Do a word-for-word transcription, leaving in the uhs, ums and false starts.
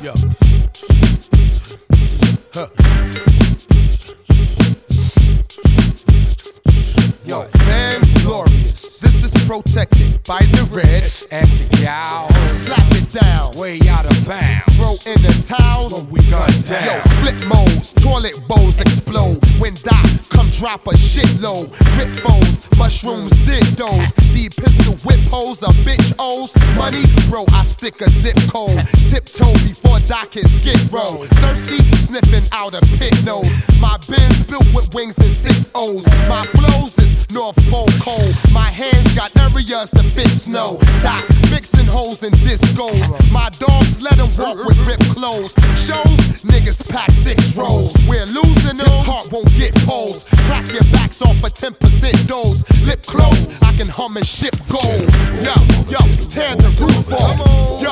Yo. Huh. Yo, man, glorious. This is protected by the red and the gal. Slap it down, way out of bounds. Throw in the towels, when we gun down. Yo, flip modes, toilet bowls explode. When Doc come drop a shitload. Rip foes, mushrooms, dildos. D pistol whip hoes, a bitch O's. Money, bro, I stick a zip code. Tiptoe before Doc hit skid row. Thirsty, sniffing out a pit nose. My Benz built with wings and six O's. My flows is North Pole cold. My hands got areas to fit snow. Doc mixing holes and discos. My dogs let them walk with ripped clothes. Shows, niggas pack six rolls. We're losing them, this heart won't get poles. Crack your backs off a ten percent dose. Lip close, I can hum and ship gold. Yo, yo, tear the roof off. Yo,